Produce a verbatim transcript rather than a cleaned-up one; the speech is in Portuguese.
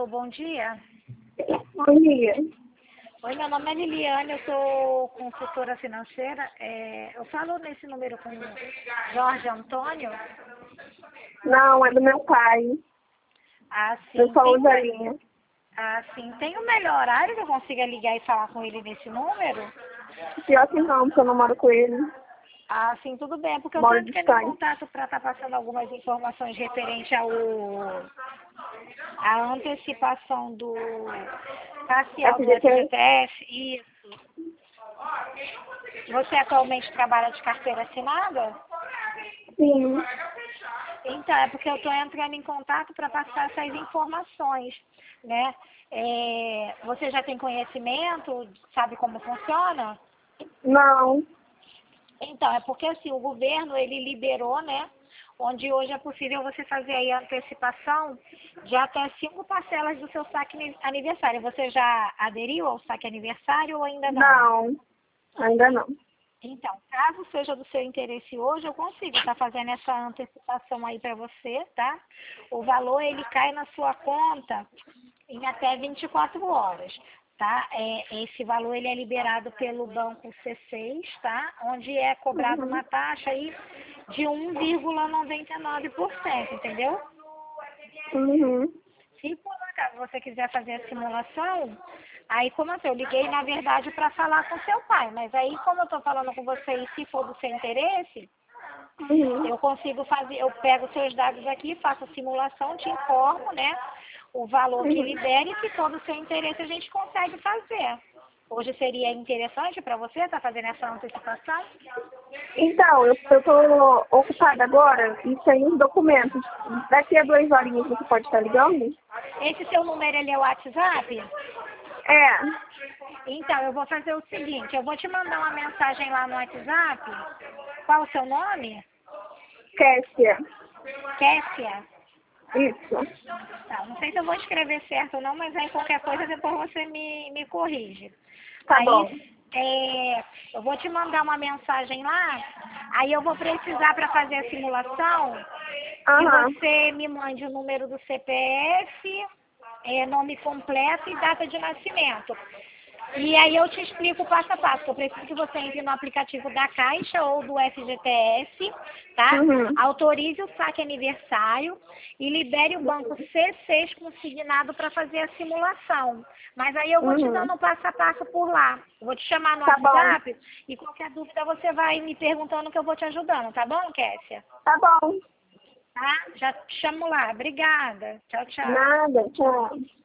Alô, bom dia. Bom dia. Oi, meu nome é Liliane, eu sou consultora financeira. É, eu falo nesse número com Jorge Antônio. Não, é do meu pai. Ah, Eu sim. só Tem, uso a linha. ah, sim. Tem o melhor horário que eu consiga ligar e falar com ele nesse número? Pior que não, porque eu não moro com ele. Ah, sim, tudo bem. Porque eu estou Moro entrando em distante. contato para estar passando algumas informações referente ao a antecipação do parcial do F G T S? F G T S. Isso. Você atualmente trabalha de carteira assinada? Sim. Então, é porque eu estou entrando em contato para passar essas informações, né? É, você já tem conhecimento, sabe como funciona? Não. Então, é porque assim, o governo, ele liberou, né? Onde hoje é possível você fazer aí a antecipação de até cinco parcelas do seu saque ani- aniversário. Você já aderiu ao saque aniversário ou ainda não? Não. Ainda não. Então, caso seja do seu interesse hoje, eu consigo estar fazendo essa antecipação aí para você, tá? O valor, ele cai na sua conta em até vinte e quatro horas, tá? É, esse valor, ele é liberado pelo banco C seis, tá? Onde é cobrado Uhum. uma taxa aí de um vírgula noventa e nove por cento, entendeu? Uhum. Se por acaso você quiser fazer a simulação, aí como assim, eu liguei na verdade para falar com seu pai, mas aí como eu estou falando com você e se for do seu interesse, Uhum. eu consigo fazer, eu pego seus dados aqui, faço a simulação, te informo, né, o valor que Uhum. libera e se for do seu interesse a gente consegue fazer. Hoje seria interessante para você estar fazendo essa antecipação? Então, eu, eu tô ocupada agora e sem os documentos. Daqui a duas horinhas você pode estar ligando? Esse seu número ele é o WhatsApp? É. Então, eu vou fazer o seguinte, eu vou te mandar uma mensagem lá no WhatsApp. Qual o seu nome? Kessia. Kessia. Isso. Tá, não sei se eu vou escrever certo ou não, mas aí qualquer coisa depois você me, me corrige. Tá bom. Aí é, eu vou te mandar uma mensagem lá, aí eu vou precisar para fazer a simulação que Aham. você me mande o número do C P F, é, nome completo e data de nascimento. E aí eu te explico o passo a passo. Eu preciso que você entre no aplicativo da Caixa ou do F G T S, tá? Uhum. Autorize o saque aniversário e libere o banco C seis consignado para fazer a simulação. Mas aí eu vou te Uhum. dando o passo a passo por lá. Eu vou te chamar no Tá bom. WhatsApp e qualquer dúvida você vai me perguntando que eu vou te ajudando, tá bom, Kessia? Tá bom. Tá? Já te chamo lá. Obrigada. Tchau, tchau. Nada. Tchau.